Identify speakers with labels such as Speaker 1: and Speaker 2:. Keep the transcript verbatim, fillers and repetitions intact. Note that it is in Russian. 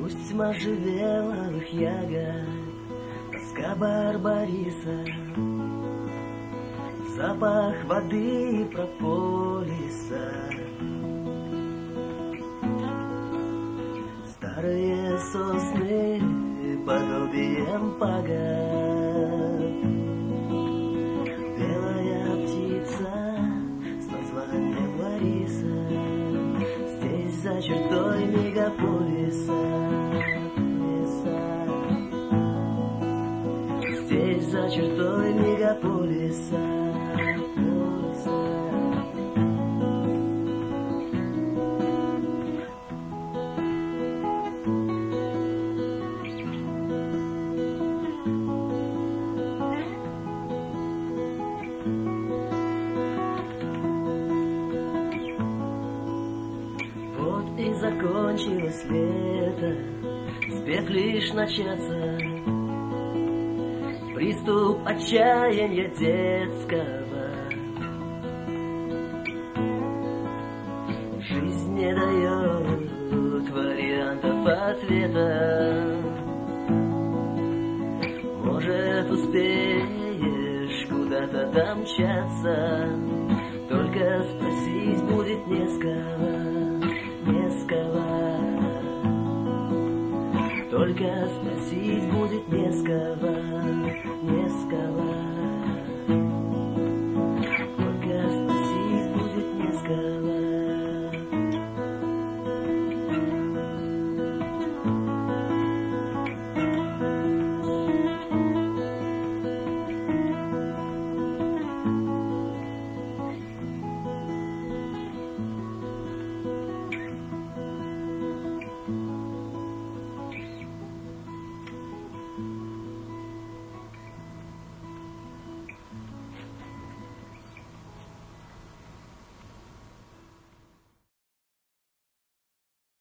Speaker 1: Пусть можжевеловых ягод, тоска барбариса, запах воды прополиса, старые сосны подобием пагод, белая птица с названием Лариса, здесь за чертой мегаполиса, здесь за чертой мегаполиса, полиса. Вот и закончилось лето, успев лишь начаться. Приступ отчаяния детского. Жизнь не дает вариантов ответа. Может, успеешь куда-то домчаться, только спросить будет не с кого, не с кого. Только спросить будет не с кого, не с кого.